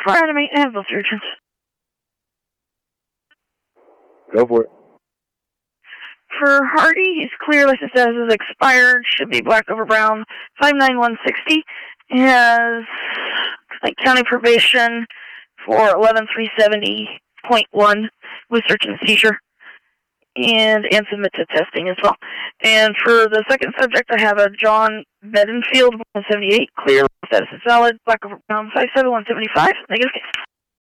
Fire to make ambulance urgent. Go for it. For Hardy, he's clear. License status is expired. Should be black over brown. 59160. Has county probation for 11370.1 with search and seizure. And submit to testing as well. And for the second subject, I have a John Bedingfield, 178, clear, status is valid, black over brown, 57175, negative case.